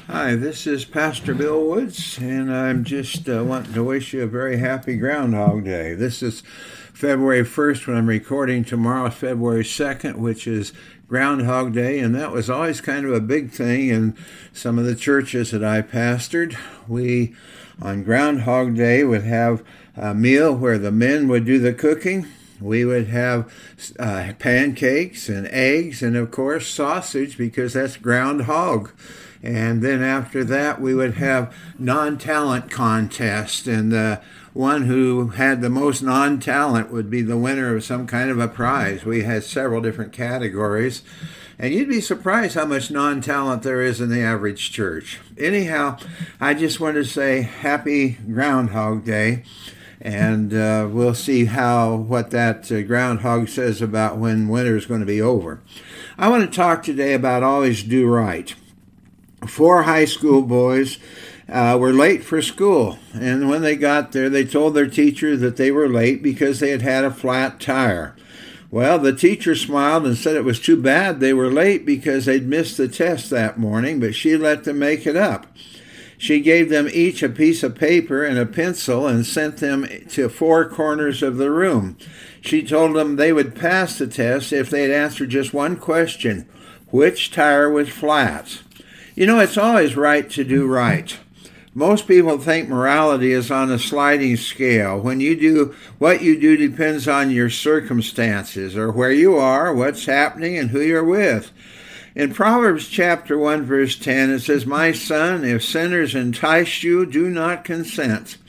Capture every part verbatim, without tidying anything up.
Hi, this is Pastor Bill Woods, and I'm just uh, wanting to wish you a very happy Groundhog Day. This is February first when I'm recording. Tomorrow is February second, which is Groundhog Day, and that was always kind of a big thing in some of the churches that I pastored. We, on Groundhog Day, would have a meal where the men would do the cooking. We would have uh, pancakes and eggs and, of course, sausage because that's groundhog. And then after that, we would have non-talent contest, and the one who had the most non-talent would be the winner of some kind of a prize. We had several different categories, and you'd be surprised how much non-talent there is in the average church. Anyhow, I just wanted to say happy Groundhog Day. And uh, we'll see how what that uh, groundhog says about when winter is going to be over. I want to talk today about always do right. Four high school boys uh, were late for school, and when they got there, they told their teacher that they were late because they had had a flat tire. Well, the teacher smiled and said it was too bad they were late because they'd missed the test that morning, but she let them make it up. She gave them each a piece of paper and a pencil and sent them to four corners of the room. She told them they would pass the test if they'd answer just one question: which tire was flat? You know, it's always right to do right. Most people think morality is on a sliding scale. When you do, what you do depends on your circumstances, or where you are, what's happening, and who you're with. In Proverbs chapter one, verse ten, it says, "My son, if sinners entice you, do not consent."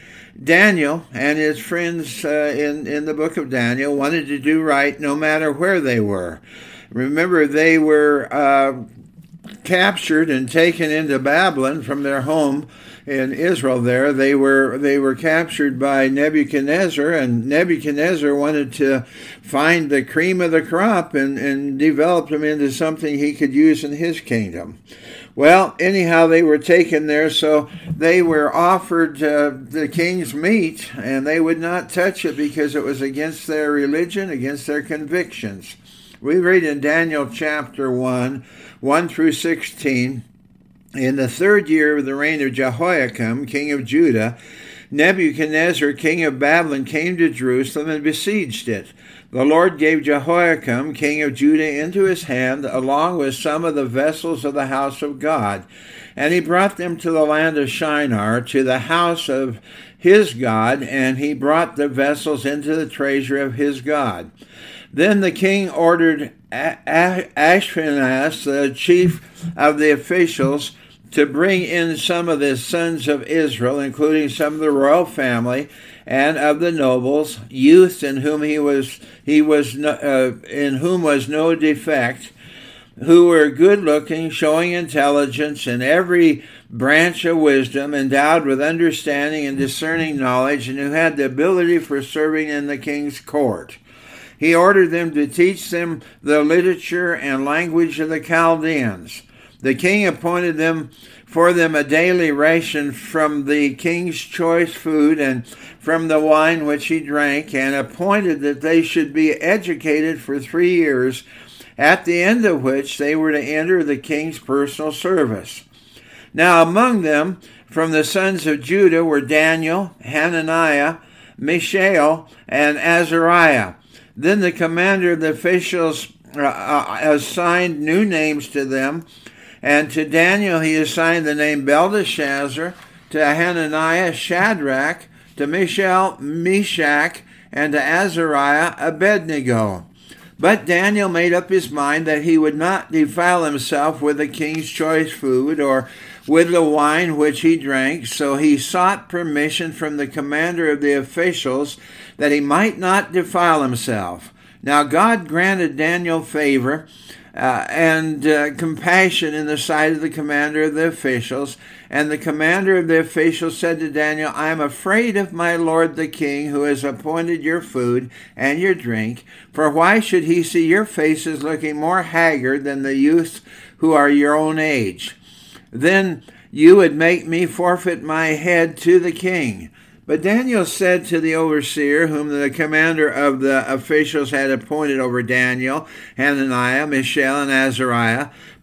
Daniel and his friends uh, in, in the book of Daniel wanted to do right no matter where they were. Remember, they were uh, captured and taken into Babylon from their home in Israel there. They were they were captured by Nebuchadnezzar, and Nebuchadnezzar wanted to find the cream of the crop and, and develop them into something he could use in his kingdom. Well, anyhow, they were taken there, so they were offered uh, the king's meat, and they would not touch it because it was against their religion, against their convictions. We read in Daniel chapter one, one through sixteen, "In the third year of the reign of Jehoiakim, king of Judah, Nebuchadnezzar, king of Babylon, came to Jerusalem and besieged it. The Lord gave Jehoiakim, king of Judah, into his hand, along with some of the vessels of the house of God. And he brought them to the land of Shinar, to the house of his God, and he brought the vessels into the treasury of his God. Then the king ordered Ashpenaz, the chief of the officials, to bring in some of the sons of Israel, including some of the royal family and of the nobles, youths in whom he was he was no, uh, in whom was no defect, who were good-looking, showing intelligence in every branch of wisdom, endowed with understanding and discerning knowledge, and who had the ability for serving in the king's court. He ordered them to teach them the literature and language of the Chaldeans. The king appointed them for them a daily ration from the king's choice food and from the wine which he drank, and appointed that they should be educated for three years, at the end of which they were to enter the king's personal service. Now among them, from the sons of Judah, were Daniel, Hananiah, Mishael, and Azariah. Then the commander of the officials uh, assigned new names to them, and to Daniel he assigned the name Belteshazzar, to Hananiah Shadrach, to Mishael Meshach, and to Azariah Abednego. But Daniel made up his mind that he would not defile himself with the king's choice food or with the wine which he drank, so he sought permission from the commander of the officials that he might not defile himself. Now God granted Daniel favor uh, and uh, compassion in the sight of the commander of the officials, and the commander of the officials said to Daniel, "I am afraid of my lord the king, who has appointed your food and your drink, for why should he see your faces looking more haggard than the youths who are your own age? Then you would make me forfeit my head to the king." But Daniel said to the overseer, whom the commander of the officials had appointed over Daniel, Hananiah, Mishael, and Azariah,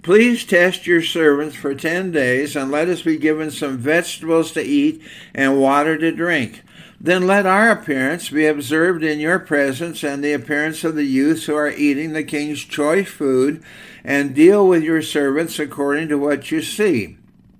Please test your servants for ten days, and let us be given some vegetables to eat and water to drink. Then let our appearance be observed in your presence and the appearance of the youths who are eating the king's choice food, and deal with your servants according to what you see."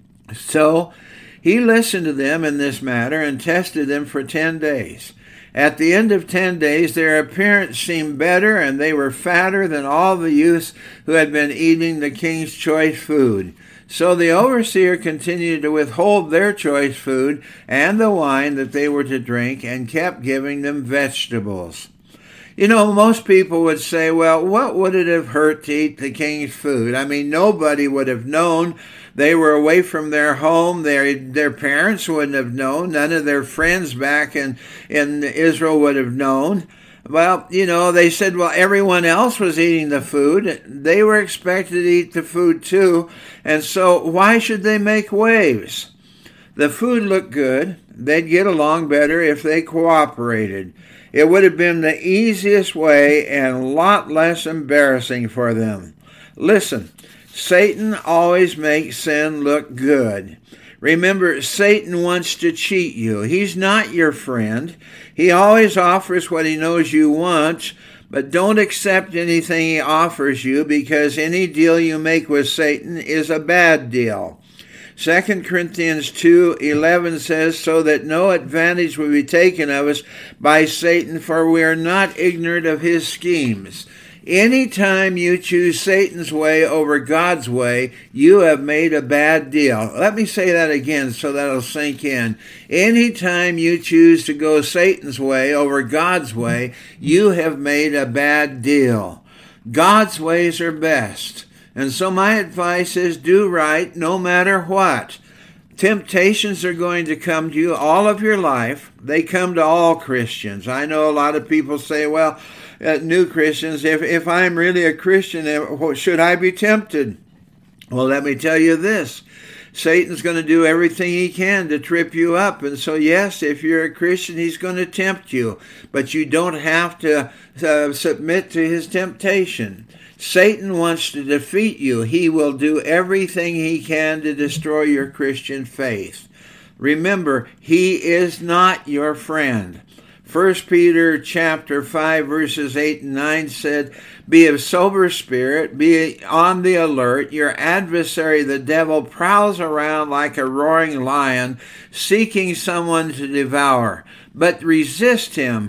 So he listened to them in this matter and tested them for ten days. At the end of ten days, their appearance seemed better, and they were fatter than all the youths who had been eating the king's choice food. So the overseer continued to withhold their choice food and the wine that they were to drink, and kept giving them vegetables. You know, most people would say, well, what would it have hurt to eat the king's food? I mean, nobody would have known. They were away from their home. Their, their parents wouldn't have known. None of their friends back in, in Israel would have known. Well, you know, they said, well, everyone else was eating the food. They were expected to eat the food too. And so why should they make waves? The food looked good. They'd get along better if they cooperated. It would have been the easiest way and a lot less embarrassing for them. Listen, Satan always makes sin look good. Remember, Satan wants to cheat you. He's not your friend. He always offers what he knows you want, but don't accept anything he offers you, because any deal you make with Satan is a bad deal. Second Corinthians two eleven says, "So that no advantage will be taken of us by Satan, for we are not ignorant of his schemes." Anytime you choose Satan's way over God's way, you have made a bad deal. Let me say that again so that'll sink in. Anytime you choose to go Satan's way over God's way, you have made a bad deal. God's ways are best. And so my advice is, do right no matter what. Temptations are going to come to you all of your life. They come to all Christians. I know a lot of people say, well, uh, new Christians, if, if I'm really a Christian, should I be tempted? Well, let me tell you this. Satan's going to do everything he can to trip you up. And so, yes, if you're a Christian, he's going to tempt you. But you don't have to uh, submit to his temptation. Satan wants to defeat you. He will do everything he can to destroy your Christian faith. Remember, he is not your friend. First Peter chapter five, verses eight and nine said, "Be of sober spirit, be on the alert. Your adversary, the devil, prowls around like a roaring lion, seeking someone to devour. But resist him,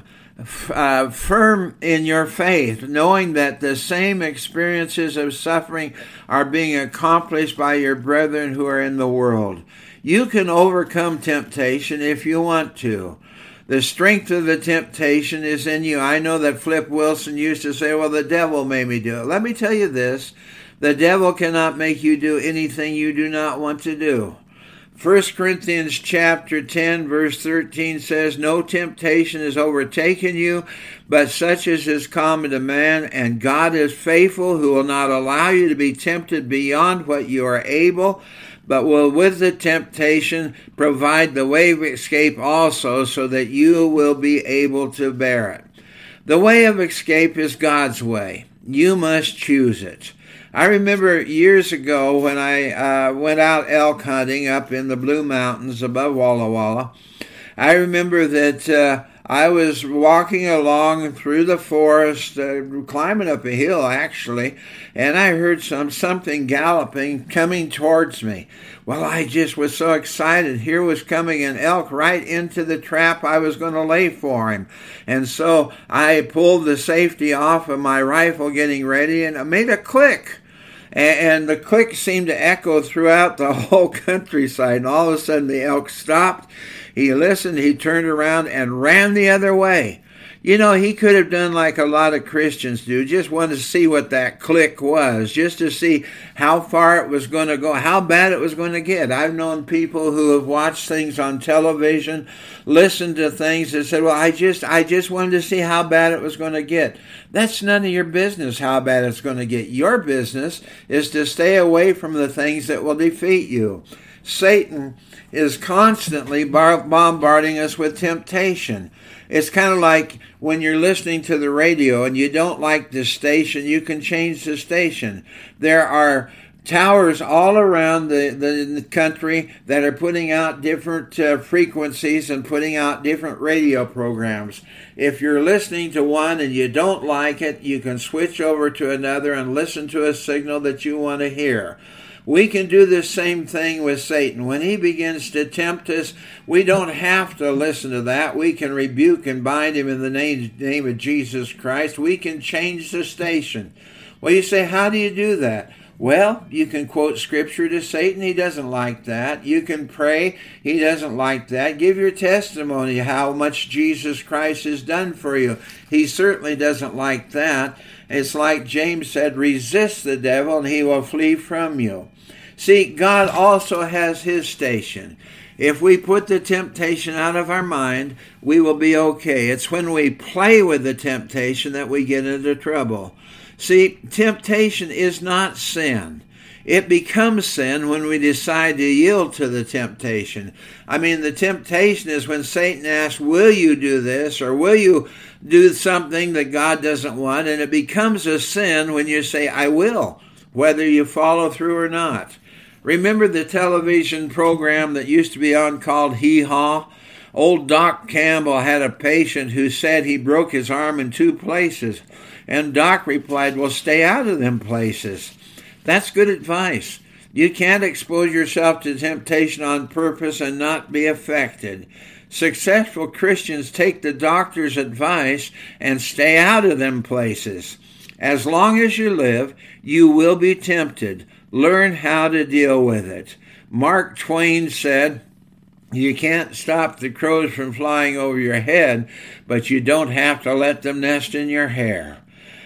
uh, firm in your faith, knowing that the same experiences of suffering are being accomplished by your brethren who are in the world." You can overcome temptation if you want to. The strength of the temptation is in you. I know that Flip Wilson used to say, well, the devil made me do it. Let me tell you this. The devil cannot make you do anything you do not want to do. First Corinthians chapter ten, verse thirteen says, "No temptation has overtaken you, but such as is common to man, and God is faithful, who will not allow you to be tempted beyond what you are able, but will with the temptation provide the way of escape also, so that you will be able to bear it." The way of escape is God's way. You must choose it. I remember years ago when I uh, went out elk hunting up in the Blue Mountains above Walla Walla. I remember that uh, I was walking along through the forest, uh, climbing up a hill actually, and I heard some something galloping coming towards me. Well, I just was so excited. Here was coming an elk right into the trap I was going to lay for him. And so I pulled the safety off of my rifle getting ready, and I made a click. And the click seemed to echo throughout the whole countryside. And all of a sudden the elk stopped. He listened, he turned around and ran the other way. You know, he could have done like a lot of Christians do, just wanted to see what that click was, just to see how far it was going to go, how bad it was going to get. I've known people who have watched things on television, listened to things and said, well, I just I just wanted to see how bad it was going to get. That's none of your business how bad it's going to get. Your business is to stay away from the things that will defeat you. Satan is constantly bar- bombarding us with temptation. It's kind of like when you're listening to the radio and you don't like the station, you can change the station. There are towers all around the, the, the country that are putting out different uh, frequencies and putting out different radio programs. If you're listening to one and you don't like it, you can switch over to another and listen to a signal that you want to hear. We can do the same thing with Satan. When he begins to tempt us, we don't have to listen to that. We can rebuke and bind him in the name, name of Jesus Christ. We can change the station. Well, you say, how do you do that? Well, you can quote scripture to Satan. He doesn't like that. You can pray. He doesn't like that. Give your testimony how much Jesus Christ has done for you. He certainly doesn't like that. It's like James said, resist the devil and he will flee from you. See, God also has his station. If we put the temptation out of our mind, we will be okay. It's when we play with the temptation that we get into trouble. See, temptation is not sin. It becomes sin when we decide to yield to the temptation. I mean, the temptation is when Satan asks, will you do this, or will you do something that God doesn't want? And it becomes a sin when you say, I will, whether you follow through or not. Remember the television program that used to be on called Hee Haw? Old Doc Campbell had a patient who said he broke his arm in two places. And Doc replied, well, stay out of them places. That's good advice. You can't expose yourself to temptation on purpose and not be affected. Successful Christians take the doctor's advice and stay out of them places. As long as you live, you will be tempted. Learn how to deal with it. Mark Twain said, you can't stop the crows from flying over your head, but you don't have to let them nest in your hair.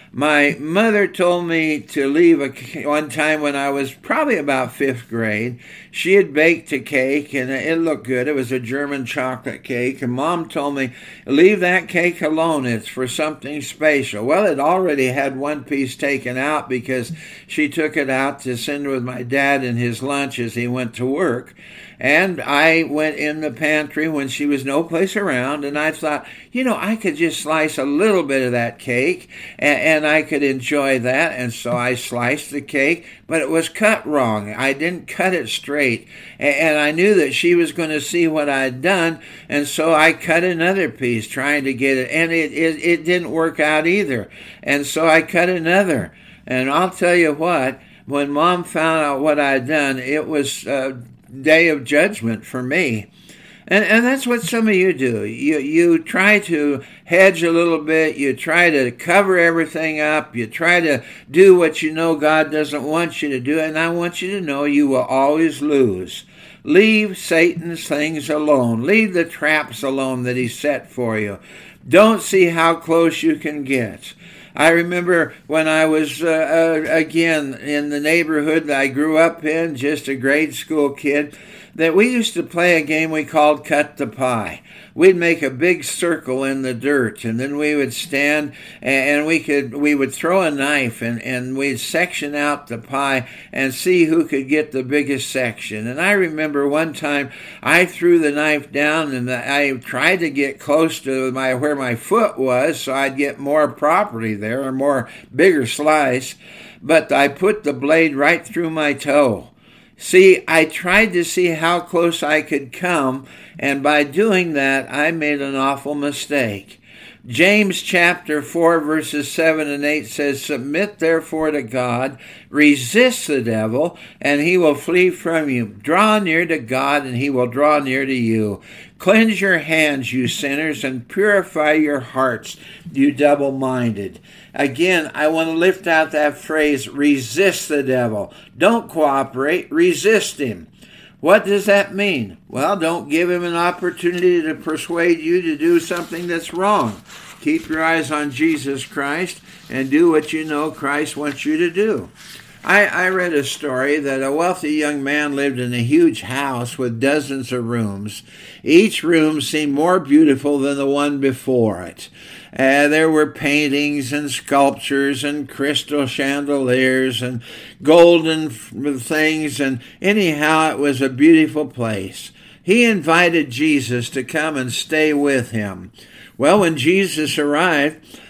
My mother told me to leave a, one time when I was probably about fifth grade. She had baked a cake, and it looked good. It was a German chocolate cake, and Mom told me, leave that cake alone. It's for something special. Well, it already had one piece taken out because she took it out to send with my dad in his lunch as he went to work. And I went in the pantry when she was no place around, and I thought, you know, I could just slice a little bit of that cake, and, and I could enjoy that. And so I sliced the cake, but it was cut wrong. I didn't cut it straight, and, and I knew that she was going to see what I'd done, and so I cut another piece trying to get it, and it, it, it didn't work out either. And so I cut another, and I'll tell you what, when Mom found out what I'd done, it was uh, day of judgment for me. And and that's what some of you do. You you try to hedge a little bit. You try to cover everything up. You try to do what you know God doesn't want you to do. And I want you to know you will always lose. Leave Satan's things alone. Leave the traps alone that he set for you. Don't see how close you can get. I remember when I was, uh, uh, again, in the neighborhood that I grew up in, just a grade school kid, that we used to play a game we called Cut the Pie. We'd make a big circle in the dirt, and then we would stand, and we could we would throw a knife, and, and we'd section out the pie and see who could get the biggest section. And I remember one time I threw the knife down, and I tried to get close to my where my foot was so I'd get more property there, or more bigger slice, but I put the blade right through my toe. See, I tried to see how close I could come, and by doing that, I made an awful mistake. James chapter four, verses seven and eight says, submit therefore to God, resist the devil, and he will flee from you. Draw near to God, and he will draw near to you. Cleanse your hands, you sinners, and purify your hearts, you double-minded. Again, I want to lift out that phrase, resist the devil. Don't cooperate, resist him. What does that mean? Well, don't give him an opportunity to persuade you to do something that's wrong. Keep your eyes on Jesus Christ and do what you know Christ wants you to do. I, I read a story that a wealthy young man lived in a huge house with dozens of rooms. Each room seemed more beautiful than the one before it. Uh, there were paintings and sculptures and crystal chandeliers and golden things, and anyhow, it was a beautiful place. He invited Jesus to come and stay with him. Well, when Jesus arrived,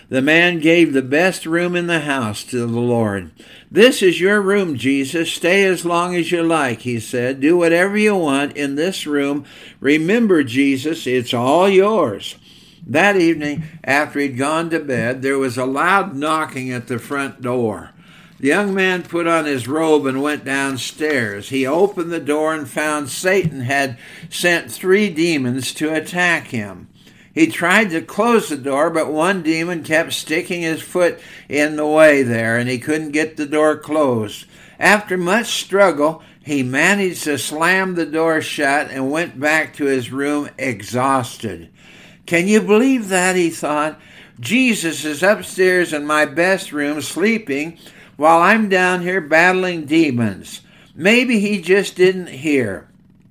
The man gave the best room in the house to the Lord. "This is your room, Jesus. Stay as long as you like," he said. "Do whatever you want in this room. Remember, Jesus, it's all yours." That evening, after he'd gone to bed, there was a loud knocking at the front door. The young man put on his robe and went downstairs. He opened the door and found Satan had sent three demons to attack him. He tried to close the door, but one demon kept sticking his foot in the way there, and he couldn't get the door closed. After much struggle, he managed to slam the door shut and went back to his room exhausted. "Can you believe that?" he thought. "Jesus is upstairs in my best room sleeping while I'm down here battling demons." Maybe he just didn't hear.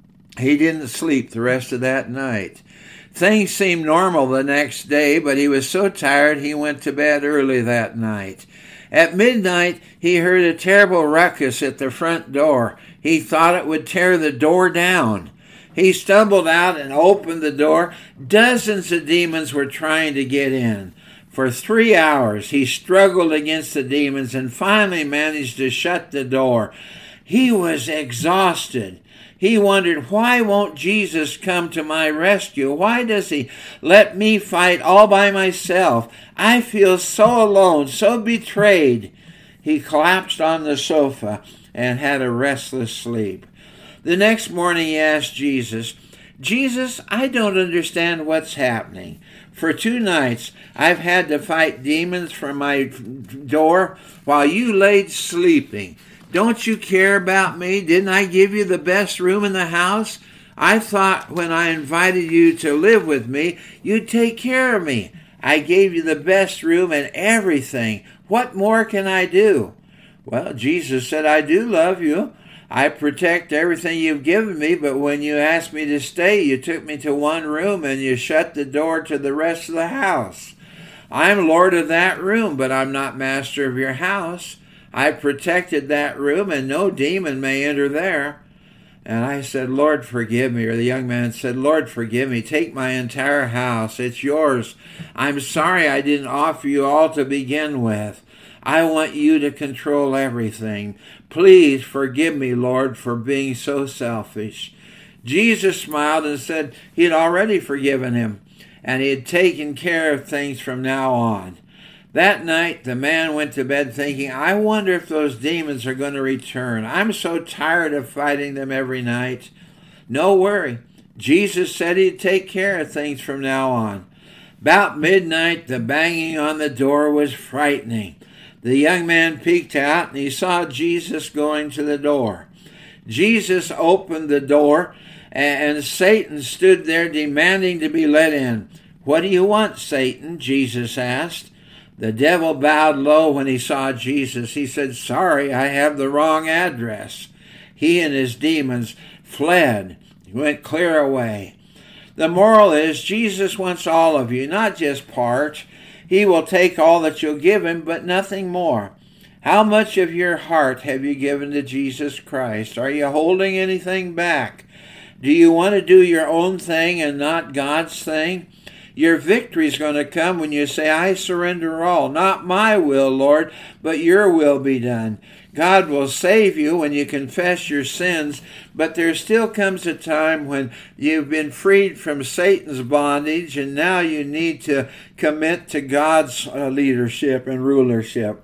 He didn't sleep the rest of that night. Things seemed normal the next day, but he was so tired he went to bed early that night. At midnight, he heard a terrible ruckus at the front door. He thought it would tear the door down. He stumbled out and opened the door. Dozens of demons were trying to get in. For three hours, he struggled against the demons and finally managed to shut the door. He was exhausted. He wondered, why won't Jesus come to my rescue? Why does he let me fight all by myself? I feel so alone, so betrayed. He collapsed on the sofa and had a restless sleep. The next morning he asked Jesus, "Jesus, I don't understand what's happening. For two nights I've had to fight demons from my door while you laid sleeping. Don't you care about me? Didn't I give you the best room in the house? I thought when I invited you to live with me, you'd take care of me. I gave you the best room and everything. What more can I do?" Well, Jesus said, "I do love you. I protect everything you've given me, but when you asked me to stay, you took me to one room and you shut the door to the rest of the house. I'm Lord of that room, but I'm not master of your house. I protected that room, and no demon may enter there." And I said, "Lord, forgive me." Or the young man said, "Lord, forgive me. Take my entire house. It's yours. I'm sorry I didn't offer you all to begin with. I want you to control everything. Please forgive me, Lord, for being so selfish." Jesus smiled and said he had already forgiven him, and he had taken care of things from now on. That night, the man went to bed thinking, "I wonder if those demons are going to return. I'm so tired of fighting them every night." No worry. Jesus said he'd take care of things from now on. About midnight, the banging on the door was frightening. The young man peeked out, and he saw Jesus going to the door. Jesus opened the door, and Satan stood there demanding to be let in. "What do you want, Satan?" Jesus asked. The devil bowed low when he saw Jesus. He said, "Sorry, I have the wrong address." He and his demons fled, went clear away. The moral is, Jesus wants all of you, not just part. He will take all that you'll give him, but nothing more. How much of your heart have you given to Jesus Christ? Are you holding anything back? Do you want to do your own thing and not God's thing? Your victory is going to come when you say, "I surrender all. Not my will, Lord, but your will be done." God will save you when you confess your sins, but there still comes a time when you've been freed from Satan's bondage, and now you need to commit to God's uh, leadership and rulership.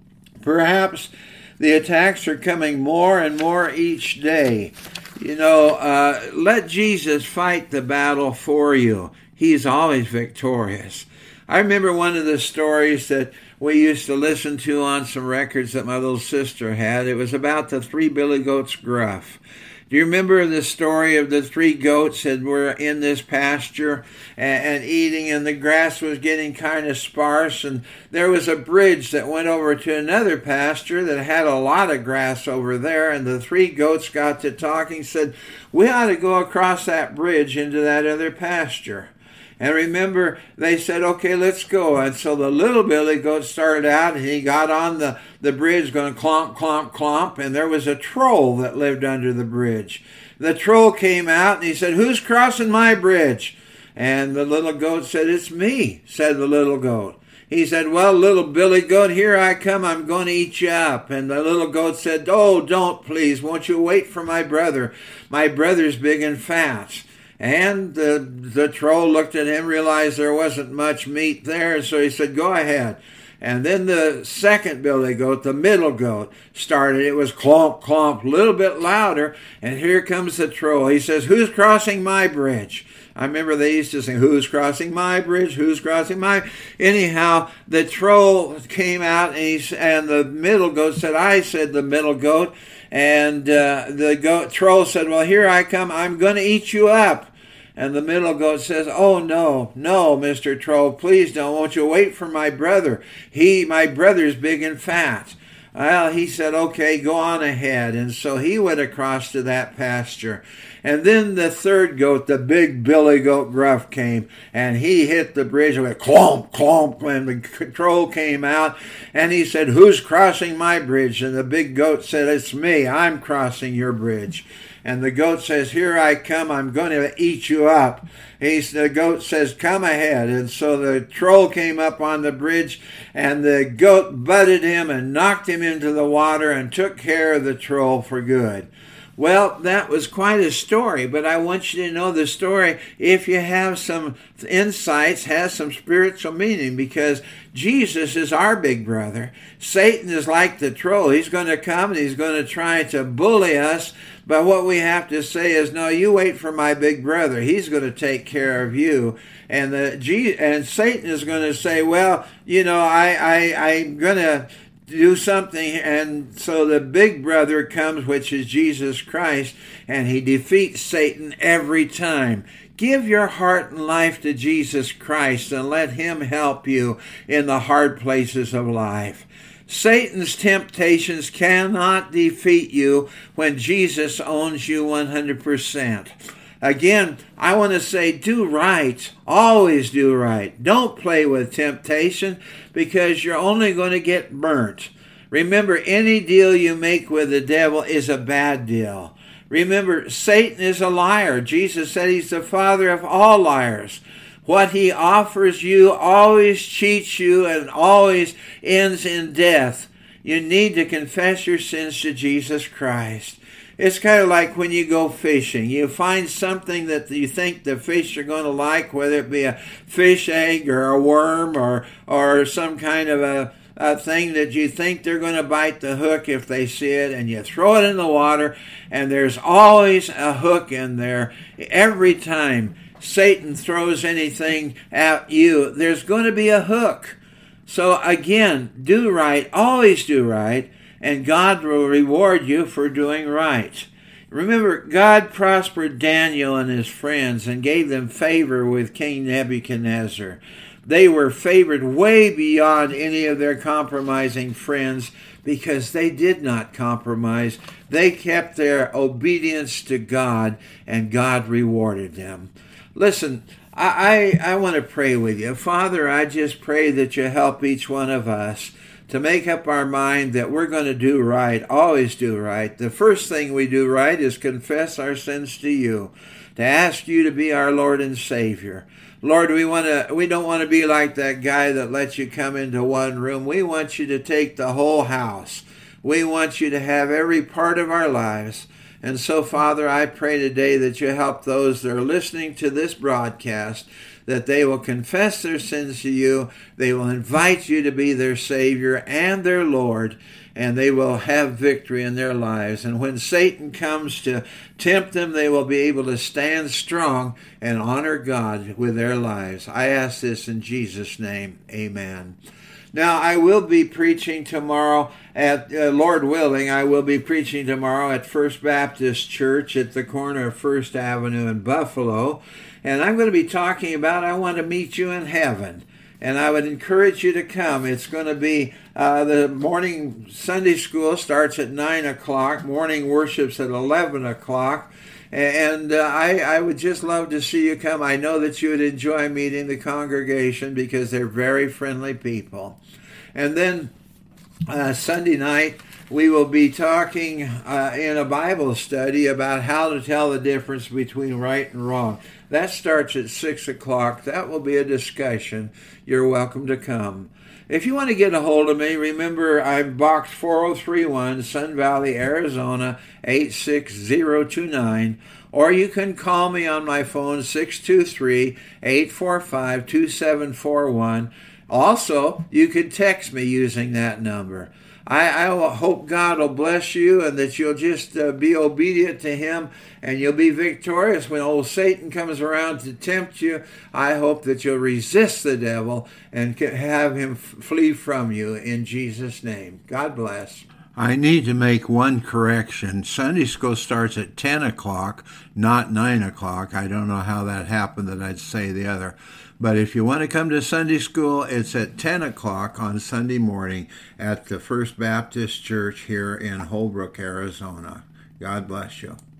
Perhaps the attacks are coming more and more each day. You know, uh, let Jesus fight the battle for you. He's always victorious. I remember one of the stories that we used to listen to on some records that my little sister had. It was about the three billy goats gruff. Do you remember the story of the three goats that were in this pasture and, and eating, and the grass was getting kind of sparse, and there was a bridge that went over to another pasture that had a lot of grass over there, and the three goats got to talking, said, "We ought to go across that bridge into that other pasture." And remember, they said, "Okay, let's go." And so the little billy goat started out, and he got on the, the bridge going clomp, clomp, clomp, and there was a troll that lived under the bridge. The troll came out, and he said, "Who's crossing my bridge?" And the little goat said, "It's me," said the little goat. He said, well, little billy goat, here I come. I'm going to eat you up. And the little goat said, oh, don't, please. Won't you wait for my brother? My brother's big and fat. And the, the troll looked at him, realized there wasn't much meat there, so he said, go ahead. And then the second billy goat, the middle goat, started. It was clomp, clomp, a little bit louder. And here comes the troll. He says, who's crossing my bridge? I remember they used to sing, who's crossing my bridge? Who's crossing my... Anyhow, the troll came out, and, he, and the middle goat said, I said the middle goat. And uh, the goat, troll said, well, here I come. I'm going to eat you up. And the middle goat says, oh, no, no, Mister Troll, please don't. Won't you wait for my brother? He, my brother's big and fat. Well, he said, okay, go on ahead. And so he went across to that pasture. And then the third goat, the big billy goat Gruff, came, and he hit the bridge and went clomp, clomp, and the troll came out, and he said, who's crossing my bridge? And the big goat said, it's me, I'm crossing your bridge. And the goat says, here I come, I'm going to eat you up. He's, the goat says, come ahead. And so the troll came up on the bridge, and the goat butted him and knocked him into the water and took care of the troll for good. Well, that was quite a story, but I want you to know the story if you have some insights, has some spiritual meaning, because Jesus is our big brother. Satan is like the troll. He's going to come and he's going to try to bully us, but what we have to say is, no, you wait for my big brother. He's going to take care of you. And the and Satan is going to say, well, you know, I, I, I'm going to do something, and so the big brother comes, which is Jesus Christ, and he defeats Satan every time. Give your heart and life to Jesus Christ and let him help you in the hard places of life. Satan's temptations cannot defeat you when Jesus owns you one hundred percent. Again, I want to say, do right. Always do right. Don't play with temptation, because you're only going to get burnt. Remember, any deal you make with the devil is a bad deal. Remember, Satan is a liar. Jesus said he's the father of all liars. What he offers you always cheats you and always ends in death. You need to confess your sins to Jesus Christ. It's kind of like when you go fishing. You find something that you think the fish are going to like, whether it be a fish egg or a worm or or some kind of a, a thing that you think they're going to bite the hook if they see it, and you throw it in the water, and there's always a hook in there. Every time Satan throws anything at you, there's going to be a hook. So again, do right, always do right, and God will reward you for doing right. Remember, God prospered Daniel and his friends and gave them favor with King Nebuchadnezzar. They were favored way beyond any of their compromising friends because they did not compromise. They kept their obedience to God, and God rewarded them. Listen, I, I, I want to pray with you. Father, I just pray that you help each one of us to make up our mind that we're going to do right, always do right. The first thing we do right is confess our sins to you, to ask you to be our Lord and Savior. Lord, we want to. We don't want to be like that guy that lets you come into one room. We want you to take the whole house. We want you to have every part of our lives. And so, Father, I pray today that you help those that are listening to this broadcast, that they will confess their sins to you, they will invite you to be their Savior and their Lord, and they will have victory in their lives. And when Satan comes to tempt them, they will be able to stand strong and honor God with their lives. I ask this in Jesus' name. Amen. Now, I will be preaching tomorrow at, uh, Lord willing, I will be preaching tomorrow at First Baptist Church at the corner of First Avenue in Buffalo. And I'm going to be talking about, I want to meet you in heaven. And I would encourage you to come. It's going to be, uh, the morning Sunday school starts at nine o'clock. Morning worship's at eleven o'clock. And uh, I, I would just love to see you come. I know that you would enjoy meeting the congregation because they're very friendly people. And then uh, Sunday night, we will be talking uh, in a Bible study about how to tell the difference between right and wrong. That starts at six o'clock. That will be a discussion. You're welcome to come. If you want to get a hold of me, remember I'm box four oh three one, Sun Valley, Arizona, eight six zero two nine. Or you can call me on my phone, six two three, eight four five, two seven four one. Also, you can text me using that number. I, I hope God will bless you and that you'll just uh, be obedient to Him and you'll be victorious when old Satan comes around to tempt you. I hope that you'll resist the devil and have him flee from you in Jesus' name. God bless. I need to make one correction. Sunday school starts at ten o'clock, not nine o'clock. I don't know how that happened that I'd say the other. But if you want to come to Sunday school, it's at ten o'clock on Sunday morning at the First Baptist Church here in Holbrook, Arizona. God bless you.